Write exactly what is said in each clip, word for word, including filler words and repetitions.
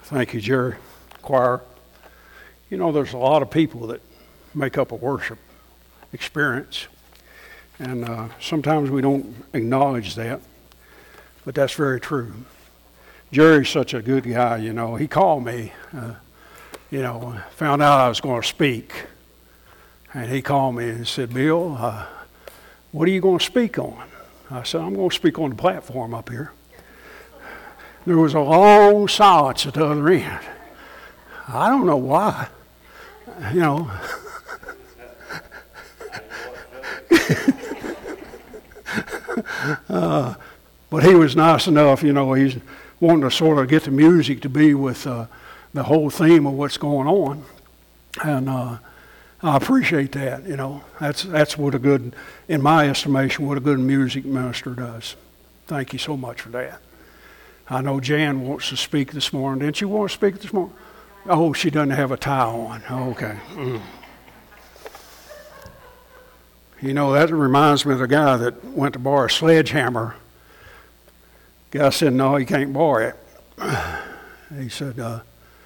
Thank you, Jerry. Choir. You know, there's a lot of people that make up a worship experience, and uh, sometimes we don't acknowledge that, but that's very true. Jerry's such a good guy, you know. He called me, uh, you know, found out I was going to speak, and he called me and said, Bill, uh, what are you going to speak on? I said, I'm going to speak on the platform up here. There was a long silence at the other end. I don't know why, you know. uh, but he was nice enough, you know, he's wanting to sort of get the music to be with uh, the whole theme of what's going on. And uh, I appreciate that, you know. That's that's what a good, in my estimation, what a good music minister does. Thank you so much for that. I know Jan wants to speak this morning. Didn't you want to speak this morning? Oh, she doesn't have a tie on. Okay. Mm. You know, that reminds me of the guy that went to borrow a sledgehammer. Guy said, no, you can't borrow it. He said, uh,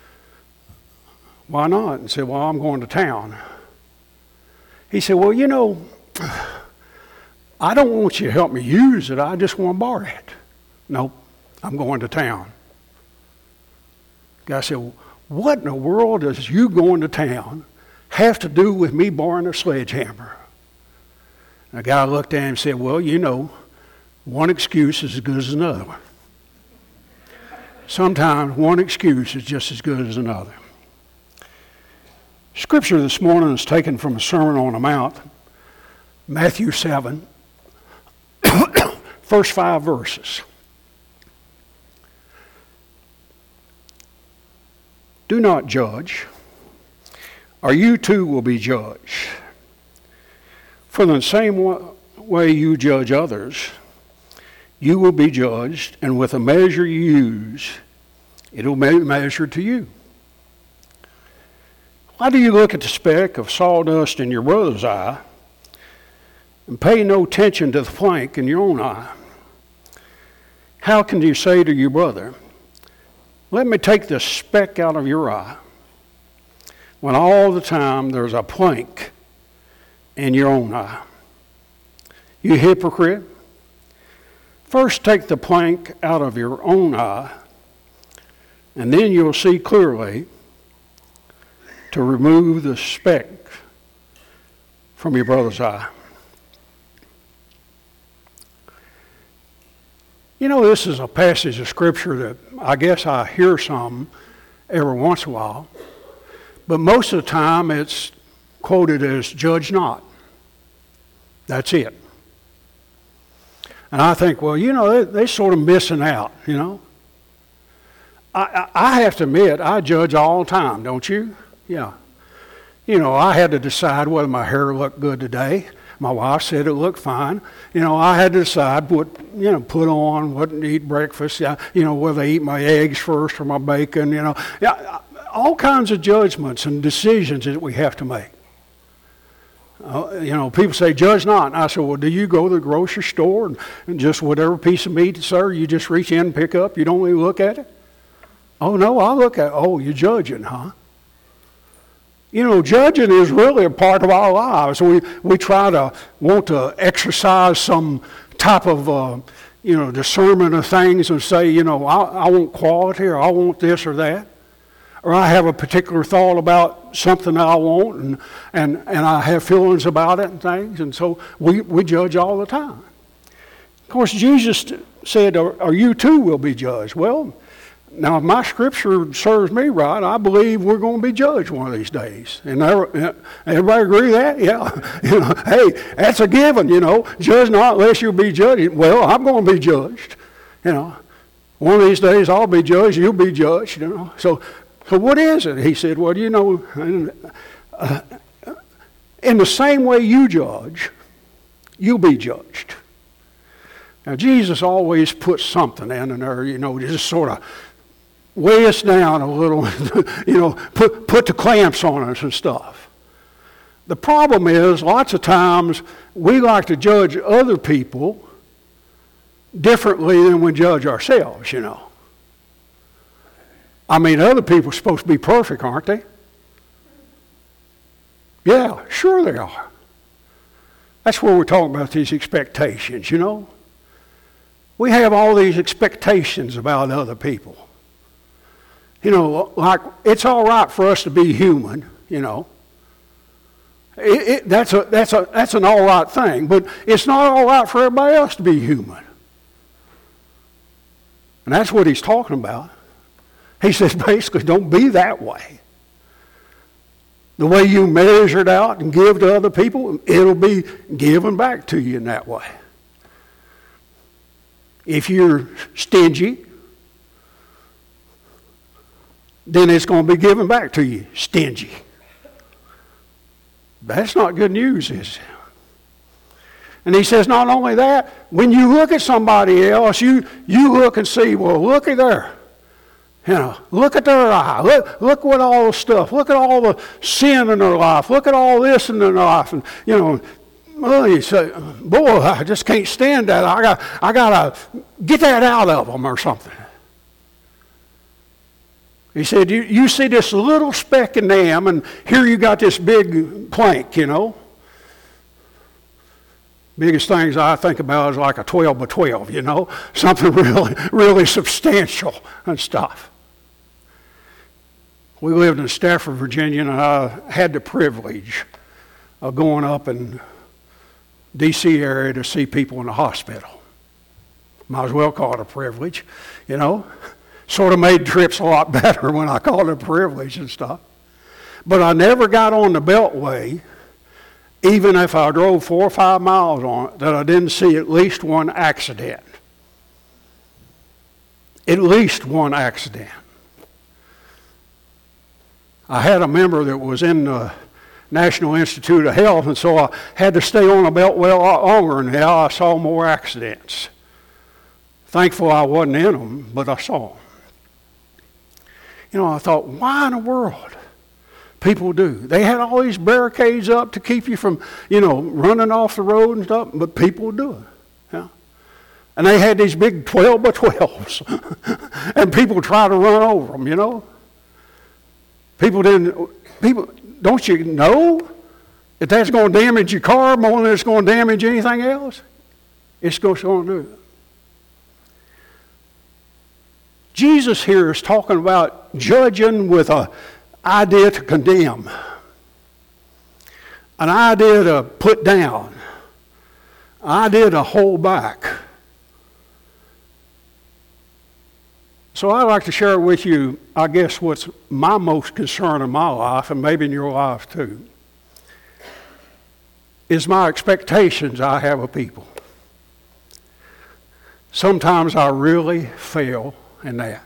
why not? And said, well, I'm going to town. He said, well, you know, I don't want you to help me use it. I just want to borrow it. Nope. I'm going to town. Guy said, well, what in the world does you going to town have to do with me borrowing a sledgehammer? And the guy looked at him and said, well, you know, one excuse is as good as another one. Sometimes one excuse is just as good as another. Scripture this morning is taken from a Sermon on the Mount, Matthew seven, first five verses. Do not judge, or you too will be judged. For in the same way you judge others, you will be judged, and with the measure you use, it will be measured to you. Why do you look at the speck of sawdust in your brother's eye and pay no attention to the plank in your own eye? How can you say to your brother, let me take the speck out of your eye, when all the time there's a plank in your own eye? You hypocrite. First take the plank out of your own eye, and then you'll see clearly to remove the speck from your brother's eye. You know, this is a passage of Scripture that I guess I hear some every once in a while, but most of the time it's quoted as judge not. That's it. And I think, well, you know, they, they're sort of missing out, you know. I, I, I have to admit, I judge all the time, don't you? Yeah. You know, I had to decide whether my hair looked good today. My wife said it looked fine. You know, I had to decide what, you know, put on, what to eat breakfast, yeah, you know, whether I eat my eggs first or my bacon, you know. Yeah, all kinds of judgments and decisions that we have to make. Uh, you know, people say, judge not. And I said, well, do you go to the grocery store and, and just whatever piece of meat, sir, you just reach in and pick up? You don't even look at it? Oh, no, I look at it. Oh, you're judging, huh? You know, judging is really a part of our lives. We we try to want to exercise some type of, uh, you know, discernment of things and say, you know, I, I want quality or I want this or that. Or I have a particular thought about something that I want and, and, and I have feelings about it and things. And so we, we judge all the time. Of course, Jesus said, or, or you too will be judged. Well, now, if my scripture serves me right, I believe we're going to be judged one of these days. And everybody agree with that? Yeah. You know, hey, that's a given, you know. Judge not unless you'll be judged. Well, I'm going to be judged. You know, one of these days I'll be judged, you'll be judged, you know. So, so what is it? He said, well, you know, uh, in the same way you judge, you'll be judged. Now, Jesus always puts something in there, you know, just sort of weigh us down a little, you know, put, put the clamps on us and stuff. The problem is, lots of times, we like to judge other people differently than we judge ourselves, you know. I mean, other people are supposed to be perfect, aren't they? Yeah, sure they are. That's where we're talking about these expectations, you know. We have all these expectations about other people. You know, like it's all right for us to be human, you know. It, it, that's a that's a that's an all right thing, but it's not all right for everybody else to be human. And that's what he's talking about. He says basically, don't be that way. The way you measure it out and give to other people, it'll be given back to you in that way. If you're stingy, then it's going to be given back to you stingy. That's not good news, is it? And he says not only that, when you look at somebody else, you, you look and see, well, look at there. You know, look at their eye. Look, look what all the stuff. Look at all the sin in their life. Look at all this in their life. And, you know, well, you say, boy, I just can't stand that. I got, I got to get that out of them or something. He said, you, you see this little speck in them, and here you got this big plank, you know. Biggest things I think about is like a twelve by twelve, you know. Something really, really substantial and stuff. We lived in Stafford, Virginia, and I had the privilege of going up in D C area to see people in the hospital. Might as well call it a privilege, you know. Sort of made trips a lot better when I called it a privilege and stuff. But I never got on the Beltway, even if I drove four or five miles on it, that I didn't see at least one accident. At least one accident. I had a member that was in the National Institute of Health, and so I had to stay on the Beltway a lot longer, and now I saw more accidents. Thankful I wasn't in them, but I saw them. You know, I thought, why in the world? People do. They had all these barricades up to keep you from, you know, running off the road and stuff, but people do it. Yeah. And they had these big twelve by twelves, and people try to run over them, you know. People didn't, people, don't you know that that's going to damage your car more than it's going to damage anything else? It's going to do it. Jesus here is talking about judging with an idea to condemn, an idea to put down, an idea to hold back. So I'd like to share with you, I guess, what's my most concern in my life, and maybe in your life too, is my expectations I have of people. Sometimes I really fail in that.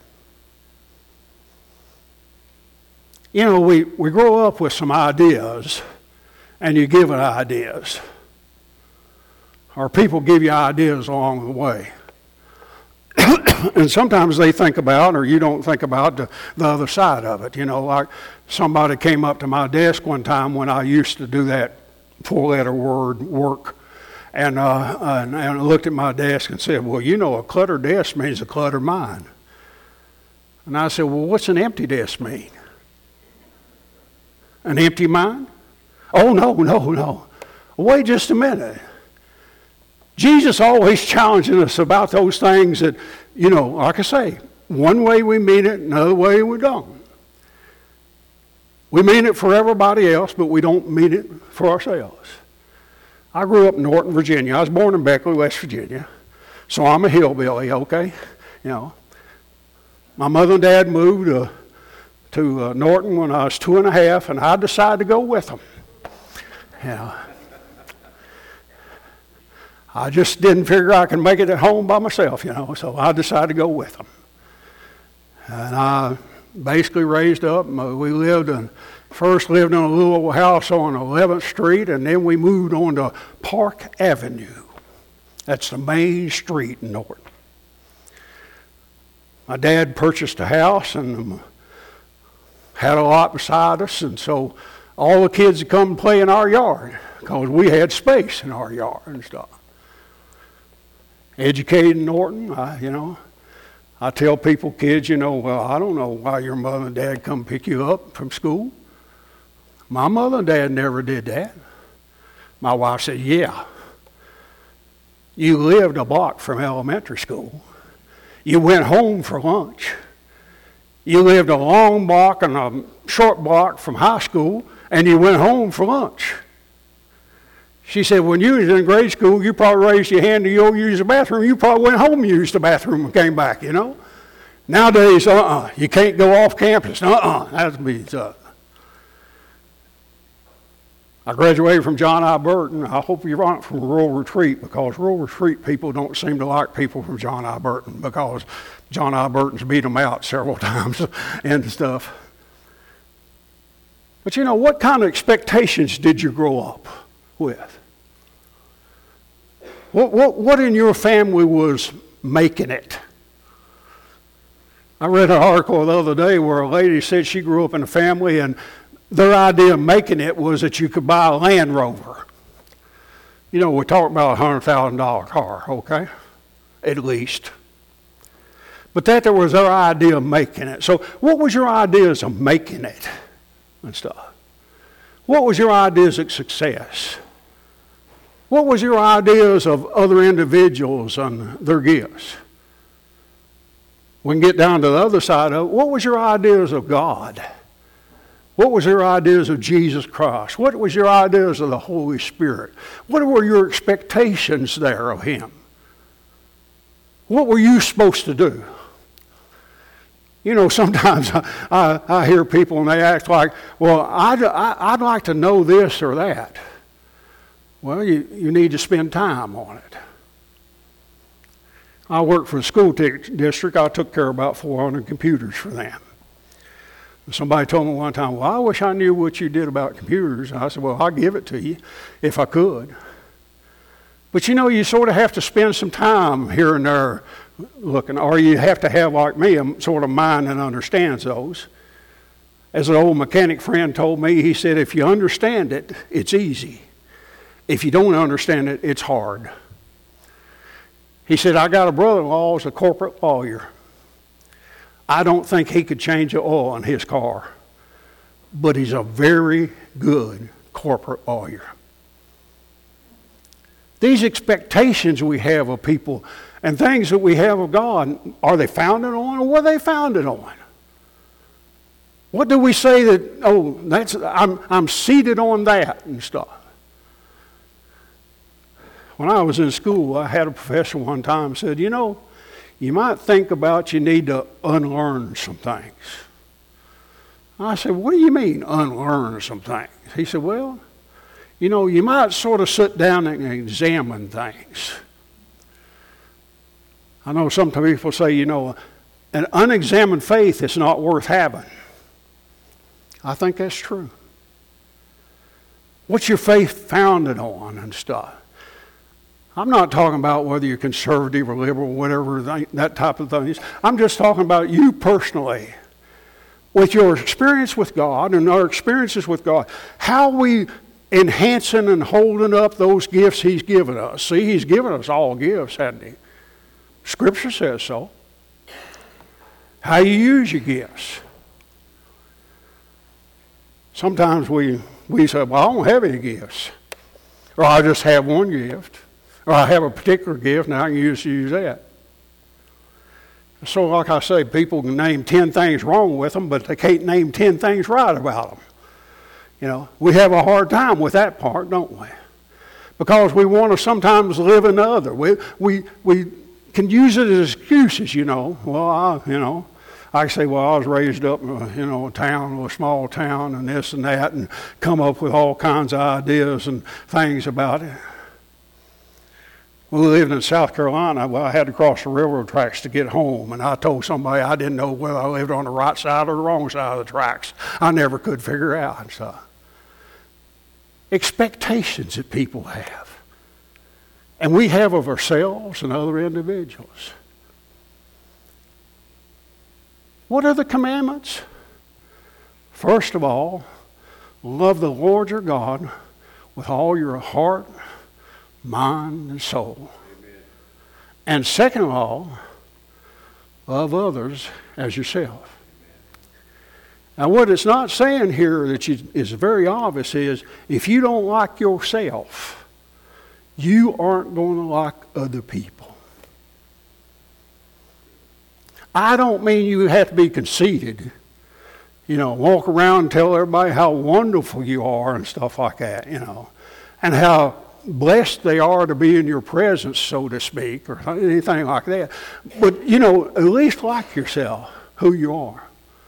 You know, we, we grow up with some ideas, and you give it ideas. Or people give you ideas along the way. And sometimes they think about, or you don't think about, the, the other side of it. You know, like somebody came up to my desk one time when I used to do that four-letter word work, and, uh, and, and looked at my desk and said, well, you know, a cluttered desk means a cluttered mind. And I said, well, what's an empty desk mean? An empty mind? Oh, no, no, no. Wait just a minute. Jesus always challenging us about those things that, you know, like I say, one way we mean it, another way we don't. We mean it for everybody else, but we don't mean it for ourselves. I grew up in Norton, Virginia. I was born in Beckley, West Virginia. So I'm a hillbilly, okay? You know. My mother and dad moved uh, to uh, Norton when I was two and a half, and I decided to go with them. You know. I just didn't figure I could make it at home by myself, you know, so I decided to go with them. And I basically raised up. We lived in, first lived in a little house on eleventh street, and then we moved on to Park Avenue. That's the main street in Norton. My dad purchased a house and had a lot beside us, and so all the kids would come and play in our yard because we had space in our yard and stuff. Educated in Norton, I, you know, I tell people, kids, you know, well, I don't know why your mother and dad come pick you up from school. My mother and dad never did that. My wife said, yeah. You lived a block from elementary school. You went home for lunch. You lived a long block and a short block from high school, and you went home for lunch. She said, when you was in grade school, you probably raised your hand to go use the bathroom. You probably went home and used the bathroom and came back, you know. Nowadays, uh-uh, you can't go off campus. Uh-uh, that means uh. I graduated from John I. Burton. I hope you're not from Rural Retreat, because Rural Retreat people don't seem to like people from John I. Burton, because John I. Burton's beat them out several times and stuff. But you know, what kind of expectations did you grow up with? What, what, what in your family was making it? I read an article the other day where a lady said she grew up in a family and their idea of making it was that you could buy a Land Rover. You know, we're talking about a one hundred thousand dollars car, okay? At least. But that there was their idea of making it. So what was your ideas of making it and stuff? What was your ideas of success? What was your ideas of other individuals and their gifts? We can get down to the other side of it. What was your ideas of God? What was your ideas of Jesus Christ? What was your ideas of the Holy Spirit? What were your expectations there of Him? What were you supposed to do? You know, sometimes I, I, I hear people and they act like, well, I'd, I, I'd like to know this or that. Well, you, you need to spend time on it. I worked for a school t- district. I took care of about four hundred computers for them. Somebody told me one time, well, I wish I knew what you did about computers. I said, well, I'll give it to you if I could. But you know, you sort of have to spend some time here and there looking, or you have to have, like me, a sort of mind that understands those. As an old mechanic friend told me, he said, if you understand it, it's easy. If you don't understand it, it's hard. He said, I got a brother-in-law who's a corporate lawyer. I don't think he could change the oil in his car, but he's a very good corporate lawyer. These expectations we have of people and things that we have of God, are they founded on, or what are they founded on? What do we say that, oh, that's I'm, I'm seated on that and stuff? When I was in school, I had a professor one time said, you know, you might think about you need to unlearn some things. I said, what do you mean unlearn some things? He said, well, you know, you might sort of sit down and examine things. I know some people say, you know, an unexamined faith is not worth having. I think that's true. What's your faith founded on and stuff? I'm not talking about whether you're conservative or liberal, whatever, that type of thing. I'm just talking about you personally. With your experience with God and our experiences with God, how we enhancing and holding up those gifts He's given us. See, He's given us all gifts, hasn't He? Scripture says so. How you use your gifts. Sometimes we, we say, well, I don't have any gifts. Or I just have one gift. Or I have a particular gift and I can use, use that. So like I say, people can name ten things wrong with them, but they can't name ten things right about them. You know, we have a hard time with that part, don't we? Because we want to sometimes live in the other. We, we, we can use it as excuses, you know. Well, I, you know, I say, well, I was raised up in a, you know, a town, a small town, and this and that, and come up with all kinds of ideas and things about it. We lived in South Carolina. Well, I had to cross the railroad tracks to get home, and I told somebody I didn't know whether I lived on the right side or the wrong side of the tracks. I never could figure out. So, expectations that people have, and we have of ourselves and other individuals. What are the commandments? First of all, love the Lord your God with all your heart, mind, and soul. Amen. And second of all, love others as yourself. Now, what it's not saying here that you, is very obvious is if you don't like yourself, you aren't going to like other people. I don't mean you have to be conceited. You know, walk around and tell everybody how wonderful you are and stuff like that, you know, and how blessed they are to be in your presence, so to speak, or anything like that. But, you know, at least like yourself, who you are.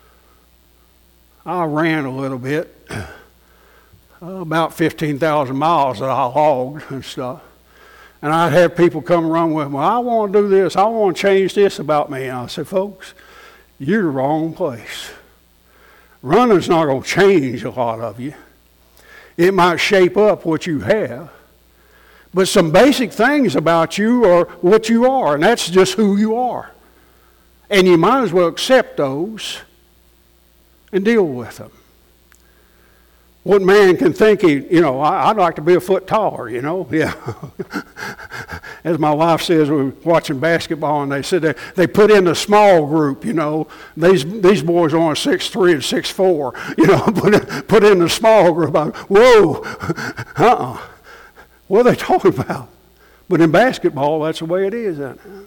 I ran a little bit, uh, about fifteen thousand miles that I logged and stuff. And I'd have people come around with me, well, I want to do this, I want to change this about me. And I said, folks, you're in the wrong place. Running's not going to change a lot of you. It might shape up what you have. But some basic things about you are what you are, and that's just who you are. And you might as well accept those and deal with them. What man can think he, you know, I, I'd like to be a foot taller, you know, yeah. As my wife says, we were watching basketball and they said they, they put in a small group, you know. These these boys are only six three and six four, you know, put in, put in the small group. I, whoa, uh-uh. What are they talking about? But in basketball, that's the way it is, isn't it?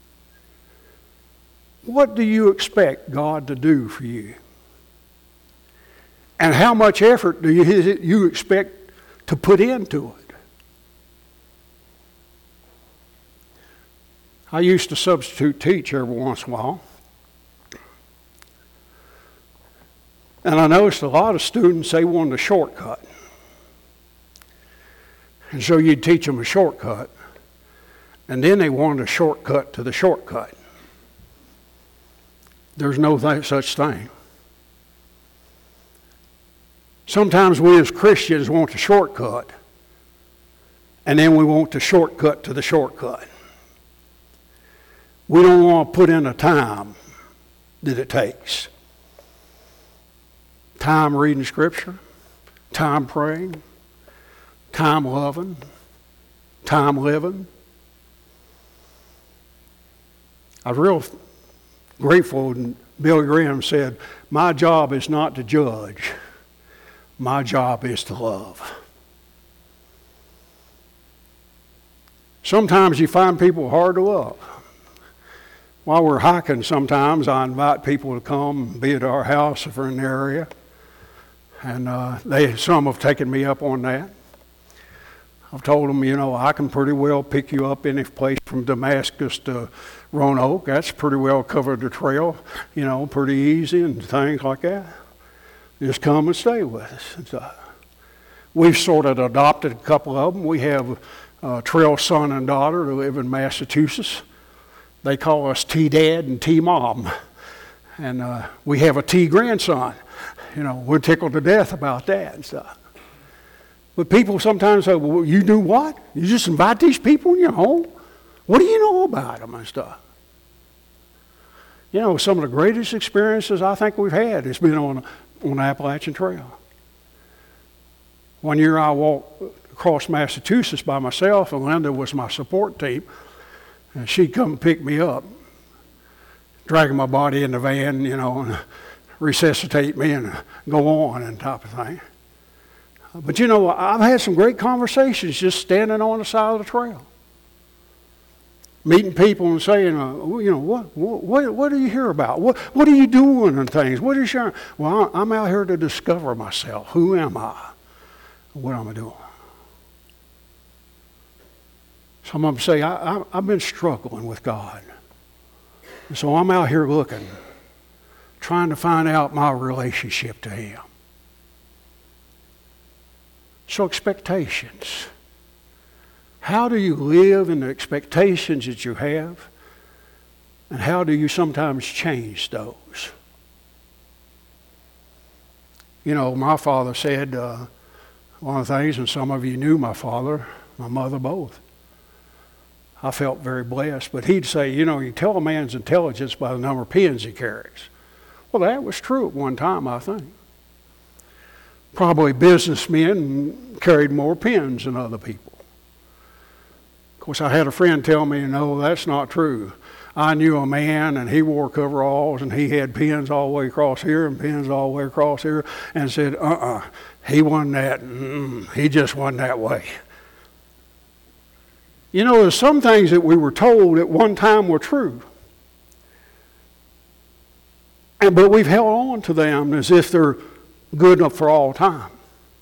What do you expect God to do for you? And how much effort do you, you expect to put into it? I used to substitute teach every once in a while. And I noticed a lot of students, they wanted a shortcut. And so you'd teach them a shortcut. And then they wanted a shortcut to the shortcut. There's no th- such thing. Sometimes we as Christians want the shortcut, and then we want the shortcut to the shortcut. We don't want to put in the time that it takes. Time reading Scripture, time praying, time loving, time living. I was real grateful when Billy Graham said, my job is not to judge. My job is to love. Sometimes you find people hard to love. While we're hiking sometimes, I invite people to come and be at our house if they're in the area. And uh, they, some have taken me up on that. I've told them, you know, I can pretty well pick you up any place from Damascus to Roanoke. That's pretty well covered the trail, you know, pretty easy and things like that. Just come and stay with us. And so we've sort of adopted a couple of them. We have a trail son and daughter who live in Massachusetts. They call us T-Dad and T-Mom. And uh, we have a T-grandson. You know, we're tickled to death about that and stuff. But people sometimes say, well, you do what? You just invite these people in your home? What do you know about them and stuff? You know, some of the greatest experiences I think we've had has been on, on the Appalachian Trail. One year I walked across Massachusetts by myself, and Linda was my support team. And she'd come pick me up, dragging my body in the van, you know, and resuscitate me and go on and type of thing. But you know, I've had some great conversations just standing on the side of the trail. Meeting people and saying, uh, you know, what, what, what do you hear about? What, what are you doing and things? What are you sharing? Well, I'm out here to discover myself. Who am I? What am I doing? Some of them say, I, I, I've been struggling with God. And so I'm out here looking, trying to find out my relationship to Him. So expectations. How do you live in the expectations that you have? And how do you sometimes change those? You know, my father said, uh, one of the things, and some of you knew my father, my mother both. I felt very blessed. But he'd say, you know, you tell a man's intelligence by the number of pens he carries. Well, that was true at one time, I think. Probably businessmen carried more pens than other people. Of course, I had a friend tell me, no, that's not true. I knew a man, and he wore coveralls, and he had pins all the way across here and pins all the way across here, and said, uh-uh, he wasn't that. Mm, he just wasn't that way. You know, there's some things that we were told at one time were true. And, but we've held on to them as if they're good enough for all time.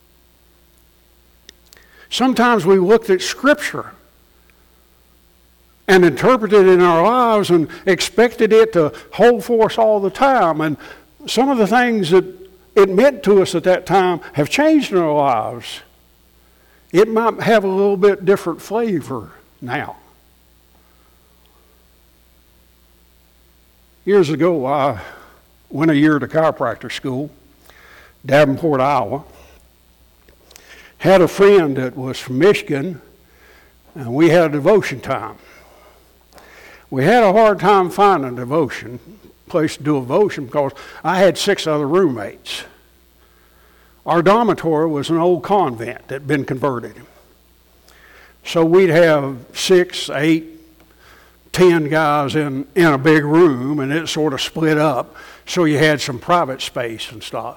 Sometimes we looked at Scripture and interpreted it in our lives and expected it to hold for us all the time. And some of the things that it meant to us at that time have changed in our lives. It might have a little bit different flavor now. Years ago, I went a year to chiropractor school, Davenport, Iowa. Had a friend that was from Michigan, and we had a devotion time. We had a hard time finding a devotion, place to do a devotion, because I had six other roommates. Our dormitory was an old convent that had been converted. So we'd have six, eight, ten guys in, in a big room, and it sort of split up, so you had some private space and stuff.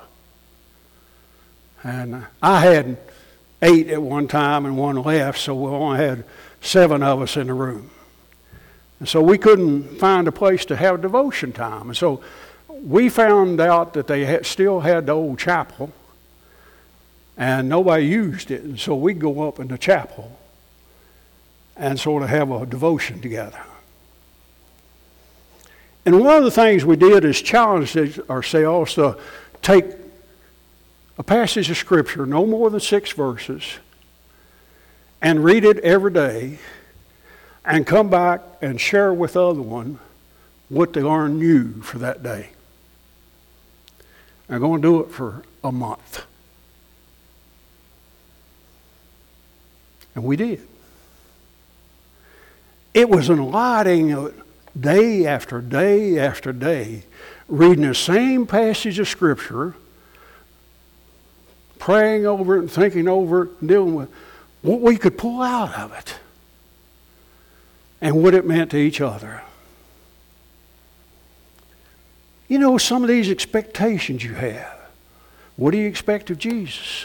And I had eight at one time and one left, so we only had seven of us in the room. And so we couldn't find a place to have devotion time. And so we found out that they had, still had the old chapel, and nobody used it. And so we'd go up in the chapel and sort of have a devotion together. And one of the things we did is challenge ourselves to take a passage of Scripture, no more than six verses, and read it every day, and come back and share with the other one what they learned new for that day. I'm going to do it for a month. And we did. It was enlightening of day after day after day, reading the same passage of Scripture, praying over it and thinking over it and dealing with what we could pull out of it and what it meant to each other. You know, some of these expectations you have. What do you expect of Jesus?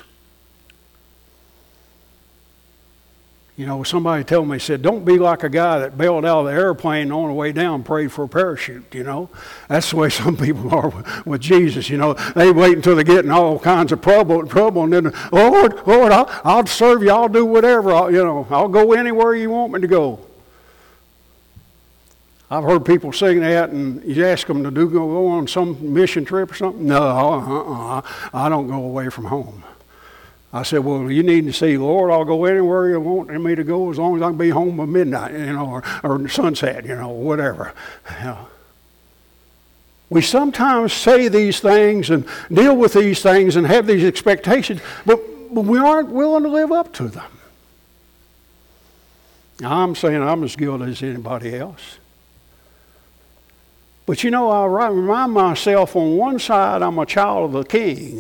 You know, somebody told me, said, don't be like a guy that bailed out of the airplane on the way down and prayed for a parachute, you know. That's the way some people are with, with Jesus, you know. They wait until they get in all kinds of trouble, trouble and then, Lord, Lord, I'll, I'll serve you, I'll do whatever, I'll, you know, I'll go anywhere you want me to go. I've heard people sing that, and you ask them to do go on some mission trip or something. No, uh-uh, I don't go away from home. I said, well, you need to see, Lord, I'll go anywhere you want me to go as long as I can be home by midnight, you know, or, or sunset, you know, whatever. You know. We sometimes say these things and deal with these things and have these expectations, but, but we aren't willing to live up to them. I'm saying I'm as guilty as anybody else. But you know, I remind myself on one side I'm a child of the King.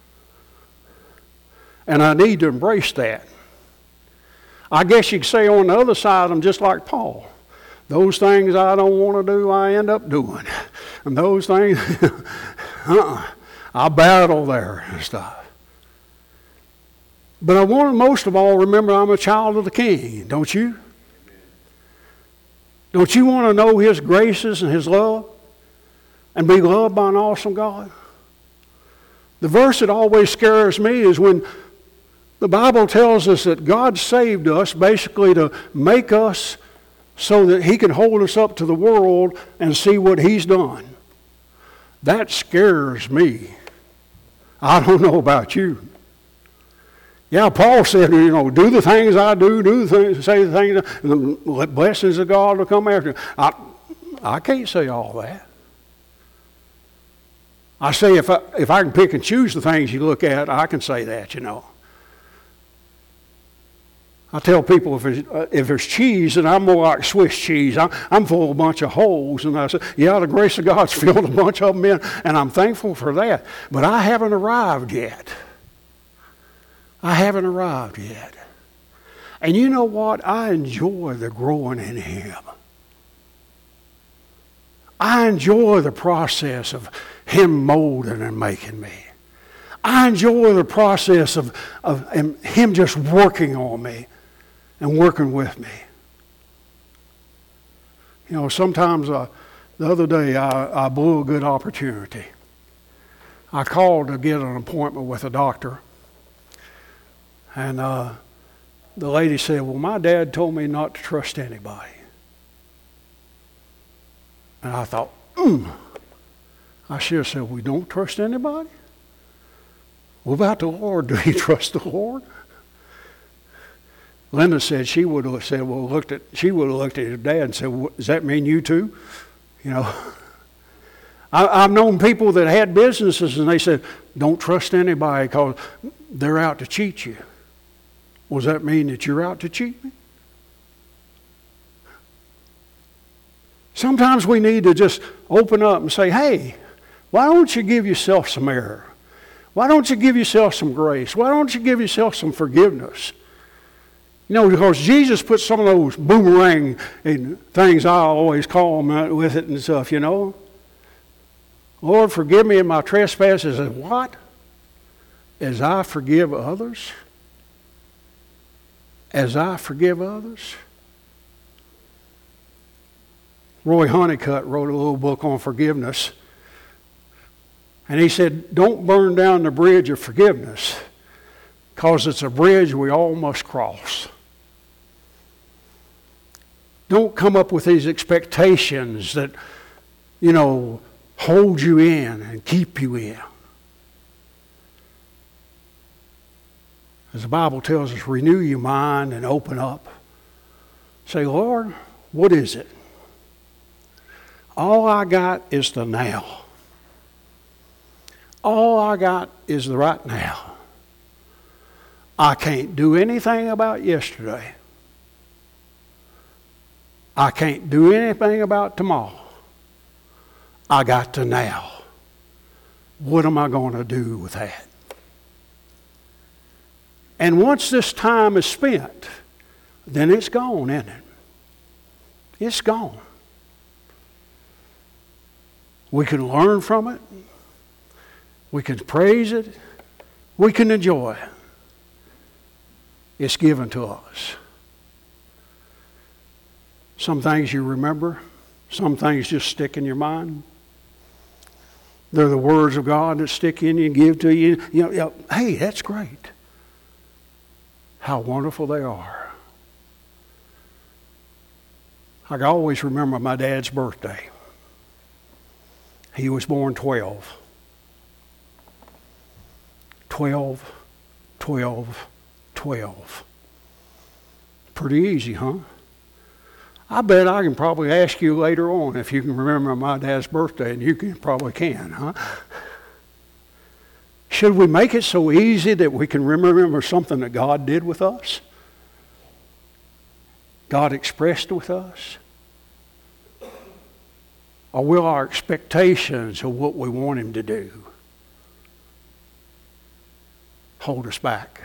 And I need to embrace that. I guess you could say on the other side, I'm just like Paul. Those things I don't want to do, I end up doing. And those things, uh-uh, I battle there and stuff. But I want to most of all remember I'm a child of the King, don't you? Don't you want to know His graces and His love? And be loved by an awesome God? The verse that always scares me is when the Bible tells us that God saved us basically to make us so that He can hold us up to the world and see what He's done. That scares me. I don't know about you. Yeah, Paul said, you know, do the things I do, do the things, say the things, and the blessings of God will come after. I, I can't say all that. I say if I, if I can pick and choose the things you look at, I can say that, you know. I tell people if there's, uh, if there's cheese, and I'm more like Swiss cheese, I'm, I'm full of a bunch of holes. And I say, yeah, the grace of God's filled a bunch of them in, and I'm thankful for that. But I haven't arrived yet. I haven't arrived yet. And you know what? I enjoy the growing in Him. I enjoy the process of Him molding and making me. I enjoy the process of, of Him just working on me and working with me. You know, sometimes uh, the other day I, I blew a good opportunity. I called to get an appointment with a doctor. And uh, the lady said, well, my dad told me not to trust anybody. And I thought, hmm. I should have said, we don't trust anybody? What about the Lord? Do you trust the Lord? Linda said she would have said, well, looked at she would have looked at her dad and said, well, does that mean you too? You know, I, I've known people that had businesses and they said, don't trust anybody because they're out to cheat you. Well, does that mean that you're out to cheat me? Sometimes we need to just open up and say, hey, why don't you give yourself some air? Why don't you give yourself some grace? Why don't you give yourself some forgiveness? You know, because Jesus put some of those boomerang things, I always call them, with it and stuff, you know. Lord, forgive me of my trespasses. And what? As I forgive others? As I forgive others? Roy Honeycutt wrote a little book on forgiveness. And he said, don't burn down the bridge of forgiveness, because it's a bridge we all must cross. Don't come up with these expectations that, you know, hold you in and keep you in. As the Bible tells us, renew your mind and open up. Say, Lord, what is it? All I got is the now. All I got is the right now. I can't do anything about yesterday. I can't do anything about tomorrow. I got to now. What am I going to do with that? And once this time is spent, then it's gone, isn't it? It's gone. We can learn from it. We can praise it. We can enjoy it. It's given to us. Some things you remember. Some things just stick in your mind. They're the words of God that stick in you and give to you. You know, you know, hey, that's great. How wonderful they are. I can always remember my dad's birthday. He was born twelve. Twelve, twelve, twelve. Pretty easy, huh? I bet I can probably ask you later on if you can remember my dad's birthday, and you can probably can, huh? Should we make it so easy that we can remember something that God did with us? God expressed with us? Or will our expectations of what we want Him to do hold us back?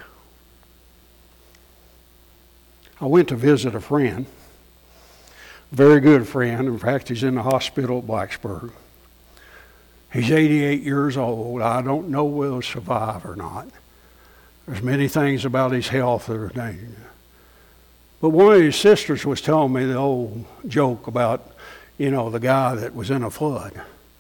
I went to visit a friend, a very good friend. In fact, he's in the hospital at Blacksburg. He's eighty-eight years old. I don't know whether he'll survive or not. There's many things about his health that are dangerous. But one of his sisters was telling me the old joke about, you know, the guy that was in a flood.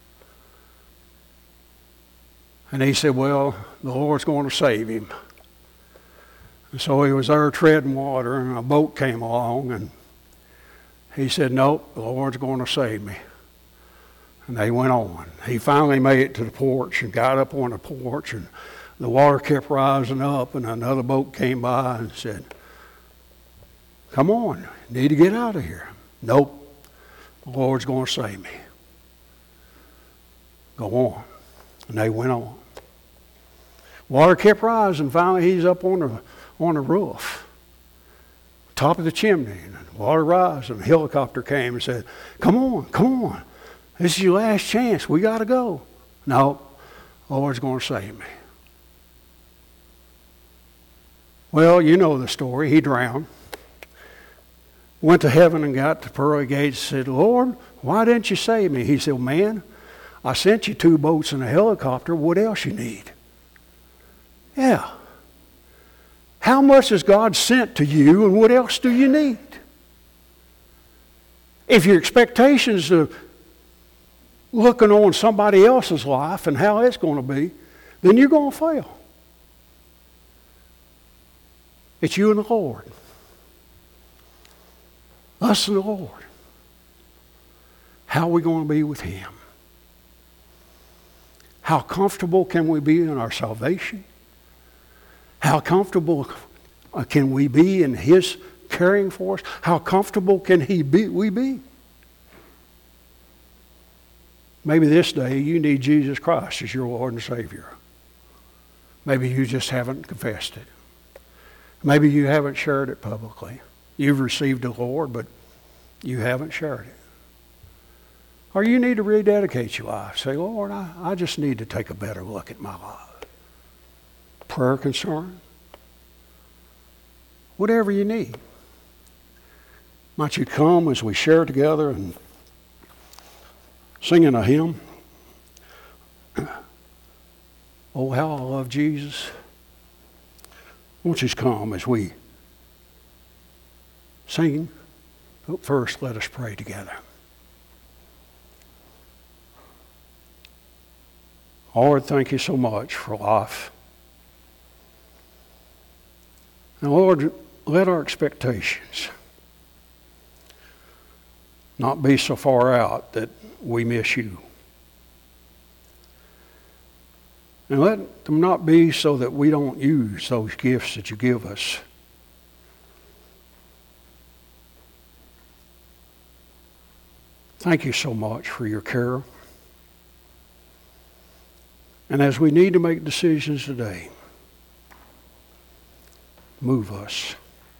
And he said, well, the Lord's going to save him. And so he was there treading water, and a boat came along, and he said, nope, the Lord's going to save me. And they went on. He finally made it to the porch and got up on the porch, and the water kept rising up, and another boat came by and said, come on, you need to get out of here. Nope, the Lord's going to save me. Go on. And they went on. Water kept rising. Finally, he's up on the, on the roof, top of the chimney. And water rising. A helicopter came and said, come on, come on. This is your last chance. We got to go. No, the Lord's going to save me. Well, you know the story. He drowned. went to heaven and got to pearly gates and said, Lord, why didn't you save me? He said, man, I sent you two boats and a helicopter. What else you need? Yeah. How much has God sent to you, and what else do you need? If your expectations are looking on somebody else's life and how it's going to be, then you're going to fail. It's you and the Lord. Us and the Lord. How are we going to be with Him? How comfortable can we be in our salvation? How comfortable can we be in His caring for us? How comfortable can He be, we be? Maybe this day you need Jesus Christ as your Lord and Savior. Maybe you just haven't confessed it. Maybe you haven't shared it publicly. You've received the Lord, but you haven't shared it. Or you need to rededicate your life. Say, Lord, I, I just need to take a better look at my life. Prayer concern. Whatever you need. Might you come as we share together and singing a hymn. Oh, how I love Jesus. Won't you come as we sing? But first, let us pray together. Lord, thank you so much for life. And Lord, let our expectations not be so far out that we miss you. And let them not be so that we don't use those gifts that you give us. Thank you so much for your care. And as we need to make decisions today, move us.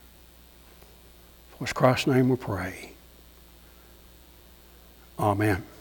For Christ's name we pray. Amen.